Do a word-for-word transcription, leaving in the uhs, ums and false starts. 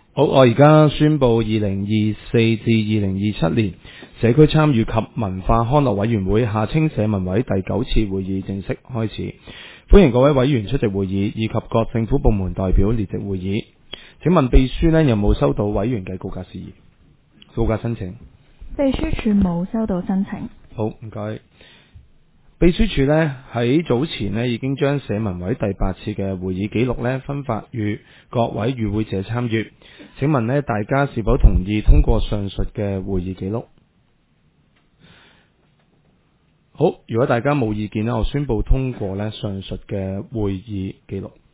好，我而家宣布二零二四至二零二七年社區參與及文化康樂委員會下稱社民委第九次會議正式開始，歡迎各位委員出席會議以及各政府部門代表列席會議。請問秘書呢有冇收到委員嘅告假事宜、告假申請？ 秘書處冇收到申請。 好，唔該。秘書處呢喺早前呢已經將社民委第八次嘅會議記錄呢分發予各位與會者參閱。請問呢大家是否同意通過上述嘅會議記錄？好，如果大家冇意見呢，我宣布通過呢上述嘅會議記錄。